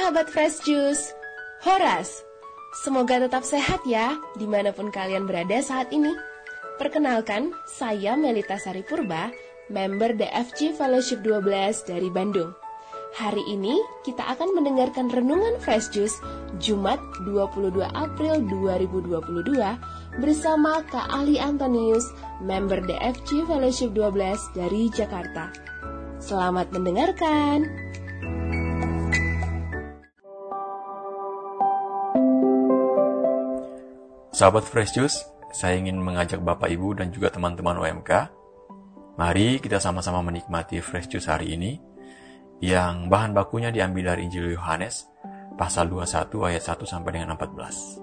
sahabat Fresh Juice, Horas. Semoga tetap sehat ya, dimanapun kalian berada saat ini. Perkenalkan, saya Melita Sari Purba, member DFG Fellowship 12 dari Bandung. Hari ini kita akan mendengarkan renungan Fresh Juice Jumat 22 April 2022 bersama Kak Ali Antonius, member DFG Fellowship 12 dari Jakarta. Selamat mendengarkan. Sahabat Fresh Juice, saya ingin mengajak Bapak Ibu dan juga teman-teman OMK. Mari kita sama-sama menikmati Fresh Juice hari ini, yang bahan bakunya diambil dari Injil Yohanes, pasal 21 ayat 1 sampai dengan 14.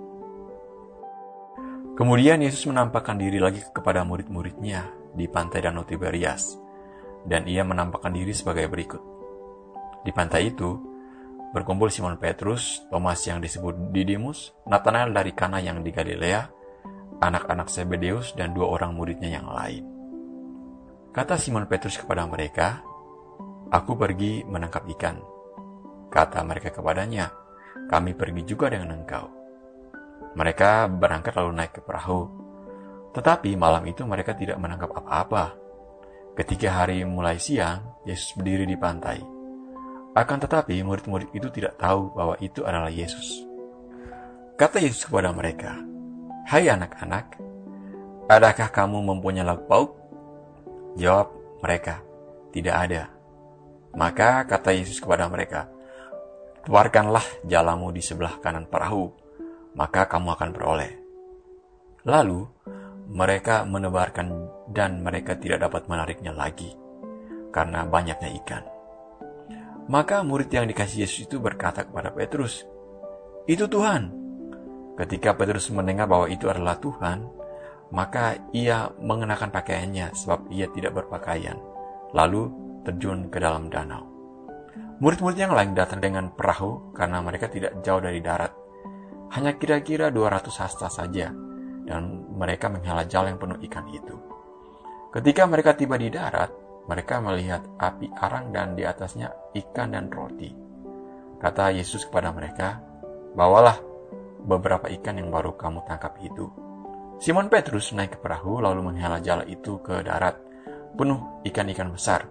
Kemudian Yesus menampakkan diri lagi kepada murid-muridnya di pantai Danau Tiberias, dan ia menampakkan diri sebagai berikut. Di pantai itu, berkumpul Simon Petrus, Thomas yang disebut Didimus, Nathanael dari Kana yang di Galilea, anak-anak Zebedeus, dan 2 orang muridnya yang lain. Kata Simon Petrus kepada mereka, "Aku pergi menangkap ikan." Kata mereka kepadanya, "Kami pergi juga dengan engkau." Mereka berangkat lalu naik ke perahu. Tetapi malam itu mereka tidak menangkap apa-apa. Ketika hari mulai siang, Yesus berdiri di pantai. Akan tetapi murid-murid itu tidak tahu bahwa itu adalah Yesus. Kata Yesus kepada mereka, "Hai anak-anak, adakah kamu mempunyai lauk pauk?" Jawab mereka, "Tidak ada." Maka kata Yesus kepada mereka, "Keluarkanlah jalamu di sebelah kanan perahu, maka kamu akan beroleh." Lalu mereka menebarkan dan mereka tidak dapat menariknya lagi karena banyaknya ikan. Maka murid yang dikasih Yesus itu berkata kepada Petrus, "Itu Tuhan." Ketika Petrus mendengar bahwa itu adalah Tuhan, maka ia mengenakan pakaiannya sebab ia tidak berpakaian, lalu terjun ke dalam danau. Murid-murid yang lain datang dengan perahu karena mereka tidak jauh dari darat, hanya kira-kira 200 hasta saja, dan mereka menghela jal yang penuh ikan itu. Ketika mereka tiba di darat, mereka melihat api arang dan di atasnya ikan dan roti. Kata Yesus kepada mereka, "Bawalah beberapa ikan yang baru kamu tangkap itu." Simon Petrus naik ke perahu lalu menghela jala itu ke darat, penuh ikan-ikan besar,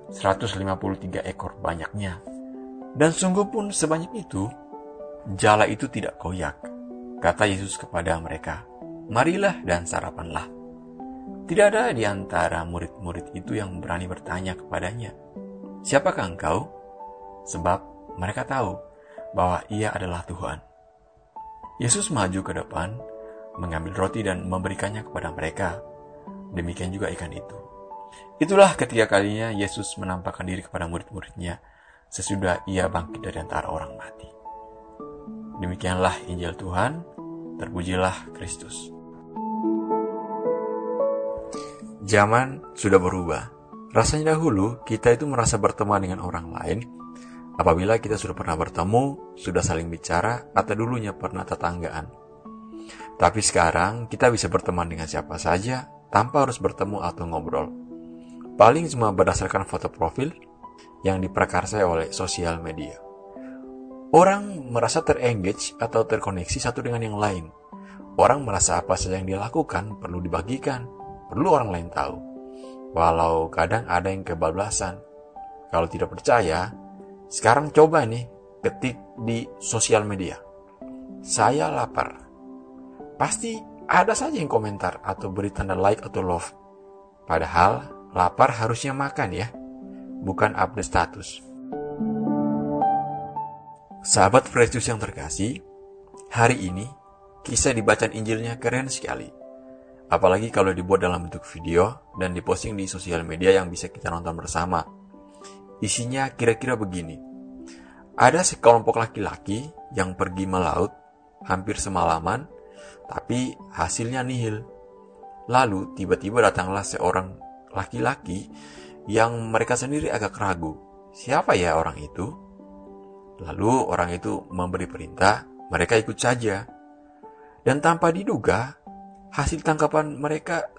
153 ekor banyaknya. Dan sungguh pun sebanyak itu, jala itu tidak koyak. Kata Yesus kepada mereka, "Marilah dan sarapanlah." Tidak ada di antara murid-murid itu yang berani bertanya kepadanya, "Siapakah engkau?" Sebab mereka tahu bahwa ia adalah Tuhan. Yesus maju ke depan, mengambil roti dan memberikannya kepada mereka. Demikian juga ikan itu. Itulah ketiga kalinya Yesus menampakkan diri kepada murid-muridnya sesudah ia bangkit dari antara orang mati. Demikianlah Injil Tuhan, terpujilah Kristus. Zaman sudah berubah. Rasanya dahulu kita itu merasa berteman dengan orang lain apabila kita sudah pernah bertemu, sudah saling bicara, atau dulunya pernah tetanggaan. Tapi sekarang kita bisa berteman dengan siapa saja tanpa harus bertemu atau ngobrol. Paling cuma berdasarkan foto profil yang diprakarsai oleh sosial media. Orang merasa terengage atau terkoneksi satu dengan yang lain. Orang merasa apa saja yang dia lakukan perlu dibagikan, perlu orang lain tahu. Walau kadang ada yang kebablasan. Kalau tidak percaya, sekarang coba nih ketik di sosial media, "Saya lapar." Pasti ada saja yang komentar atau beri tanda like atau love. Padahal lapar harusnya makan ya, bukan update status. Sahabat Fresh Juice yang terkasih, hari ini kisah dibacaan Injilnya keren sekali. Apalagi kalau dibuat dalam bentuk video dan diposting di sosial media yang bisa kita nonton bersama. Isinya kira-kira begini. Ada sekelompok laki-laki yang pergi melaut hampir semalaman, tapi hasilnya nihil. Lalu tiba-tiba datanglah seorang laki-laki yang mereka sendiri agak ragu. Siapa ya orang itu? Lalu orang itu memberi perintah, mereka ikut saja. Dan tanpa diduga, hasil tangkapan mereka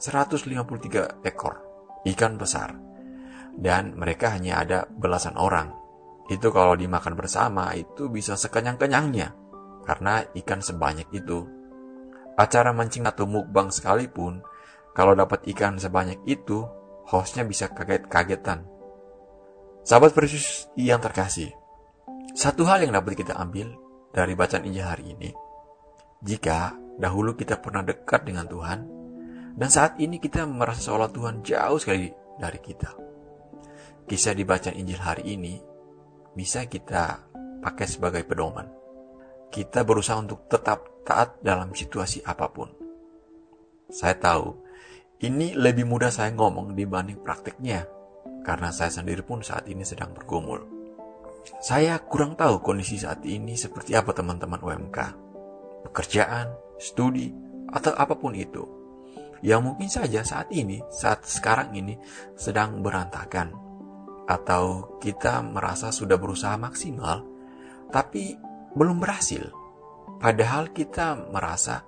153 ekor ikan besar. Dan mereka hanya ada belasan orang. Itu kalau dimakan bersama itu bisa sekenyang-kenyangnya karena ikan sebanyak itu. Acara mancing atau mukbang sekalipun, kalau dapat ikan sebanyak itu, hostnya bisa kaget-kagetan. Sahabat Yesus yang terkasih, satu hal yang dapat kita ambil dari bacaan Injil hari ini, jika dahulu kita pernah dekat dengan Tuhan, dan saat ini kita merasa seolah Tuhan jauh sekali dari kita. Kisah di bacaan Injil hari ini bisa kita pakai sebagai pedoman. Kita berusaha untuk tetap taat dalam situasi apapun. Saya tahu, ini lebih mudah saya ngomong dibanding praktiknya, karena saya sendiri pun saat ini sedang bergumul. Saya kurang tahu kondisi saat ini seperti apa teman-teman UMK. Pekerjaan, studi, atau apapun itu. Yang mungkin saja saat sekarang ini sedang berantakan. Atau kita merasa sudah berusaha maksimal, tapi belum berhasil. Padahal kita merasa,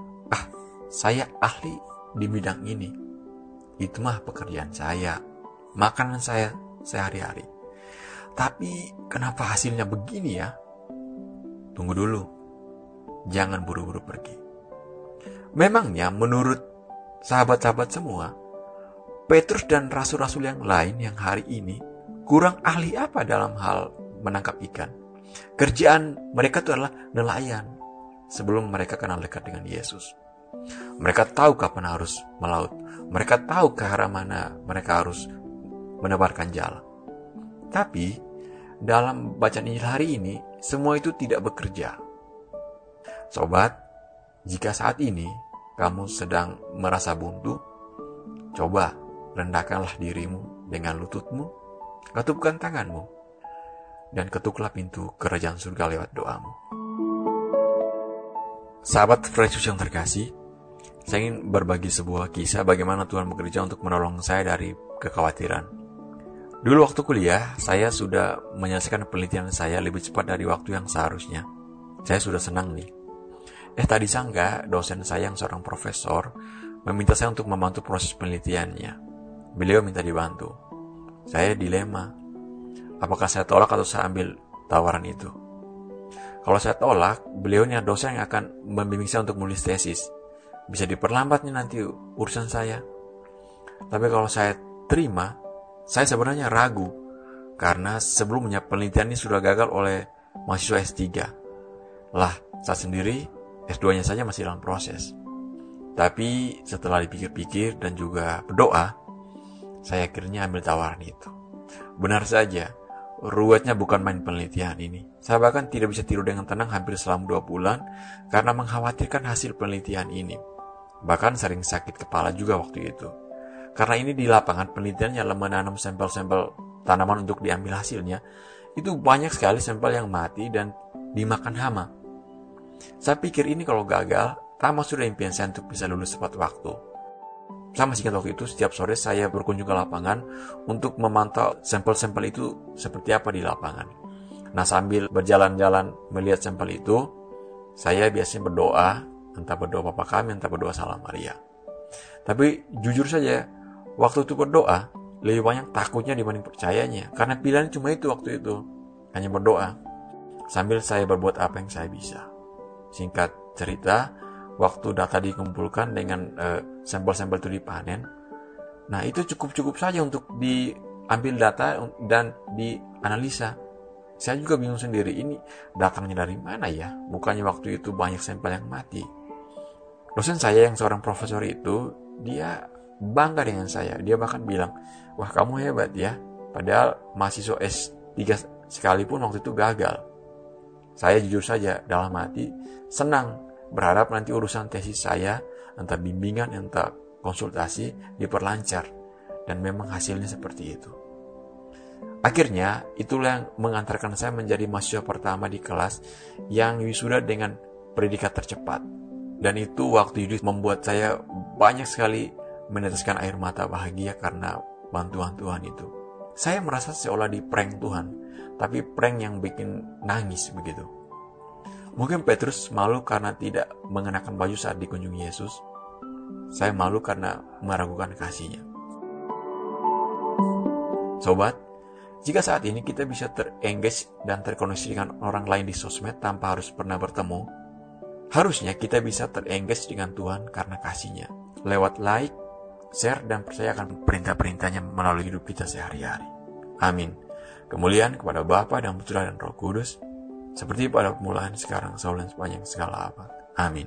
saya ahli di bidang ini. Itu mah pekerjaan saya, makanan saya sehari-hari. Tapi kenapa hasilnya begini ya? Tunggu dulu, jangan buru-buru pergi. Memangnya menurut sahabat-sahabat semua, Petrus dan rasul-rasul yang lain yang hari ini kurang ahli apa dalam hal menangkap ikan? Kerjaan mereka itu adalah nelayan sebelum mereka kenal dekat dengan Yesus. Mereka tahu kapan harus melaut. Mereka tahu ke arah mana mereka harus menebarkan jala. Tapi dalam bacaan Injil hari ini, semua itu tidak bekerja. Sobat, jika saat ini kamu sedang merasa buntu, coba rendahkanlah dirimu dengan lututmu, ketupkan tanganmu, dan ketuklah pintu kerajaan surga lewat doamu. Sahabat Yesus yang terkasih, saya ingin berbagi sebuah kisah bagaimana Tuhan bekerja untuk menolong saya dari kekhawatiran. Dulu waktu kuliah, saya sudah menyelesaikan penelitian saya lebih cepat dari waktu yang seharusnya. Saya sudah senang nih. Tadi sangka dosen saya yang seorang profesor meminta saya untuk membantu proses penelitiannya. Beliau minta dibantu. Saya dilema. Apakah saya tolak atau saya ambil tawaran itu? Kalau saya tolak, beliaunya dosen yang akan membimbing saya untuk menulis tesis. Bisa diperlambatnya nanti urusan saya. Tapi kalau saya terima, saya sebenarnya ragu. Karena sebelumnya penelitian ini sudah gagal oleh mahasiswa S3. Lah, saya sendiri S2-nya saja masih dalam proses. Tapi setelah dipikir-pikir dan juga berdoa, saya akhirnya ambil tawaran itu. Benar saja, ruwetnya bukan main penelitian ini. Saya bahkan tidak bisa tidur dengan tenang hampir selama 2 bulan karena mengkhawatirkan hasil penelitian ini. Bahkan sering sakit kepala juga waktu itu. Karena ini di lapangan penelitiannya menanam sampel-sampel tanaman untuk diambil hasilnya, itu banyak sekali sampel yang mati dan dimakan hama. Saya pikir ini kalau gagal, tamat sudah impian saya untuk bisa lulus tepat waktu. Saya masih ingat waktu itu setiap sore saya berkunjung ke lapangan untuk memantau sampel-sampel itu seperti apa di lapangan. Nah, sambil berjalan-jalan melihat sampel itu, saya biasanya berdoa, entah berdoa Bapa Kami, entah berdoa Salam Maria. Tapi jujur saja, waktu itu berdoa, lebih banyak takutnya dibanding percayanya. Karena pilihan cuma itu waktu itu, hanya berdoa. Sambil saya berbuat apa yang saya bisa. Singkat cerita, waktu data dikumpulkan dengan sampel-sampel itu dipanen, nah itu cukup saja untuk diambil data dan dianalisa. Saya juga bingung sendiri, ini datangnya dari mana ya? Bukannya waktu itu banyak sampel yang mati. Dosen saya yang seorang profesor itu, dia bangga dengan saya. Dia bahkan bilang, wah kamu hebat ya. Padahal mahasiswa S3 sekalipun waktu itu gagal. Saya jujur saja dalam hati senang, berharap nanti urusan tesis saya, entah bimbingan, entah konsultasi, diperlancar. Dan memang hasilnya seperti itu. Akhirnya, itulah yang mengantarkan saya menjadi mahasiswa pertama di kelas yang wisuda dengan predikat tercepat. Dan itu waktu itu membuat saya banyak sekali meneteskan air mata bahagia karena bantuan Tuhan itu. Saya merasa seolah di prank Tuhan, tapi prank yang bikin nangis begitu. Mungkin Petrus malu karena tidak mengenakan baju saat dikunjungi Yesus. Saya malu karena meragukan kasihnya. Sobat, Jika saat ini kita bisa ter-engage dan terkoneksi dengan orang lain di sosmed tanpa harus pernah bertemu, harusnya kita bisa ter-engage dengan Tuhan karena kasih-Nya, lewat like, share, dan percayakan perintah-perintahnya melalui hidup kita sehari-hari. Amin. Kemuliaan kepada Bapa dan Putra dan Roh Kudus, seperti pada permulaan, sekarang, selalu, dan sepanjang segala abad. Amin.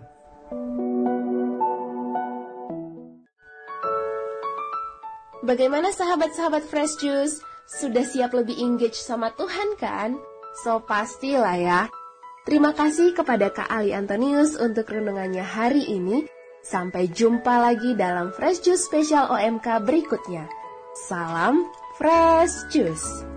Bagaimana sahabat-sahabat Fresh Juice? Sudah siap lebih engage sama Tuhan kan? So pastilah ya. Terima kasih kepada Kak Ali Antonius untuk renungannya hari ini. Sampai jumpa lagi dalam Fresh Juice Special OMK berikutnya. Salam Fresh Juice.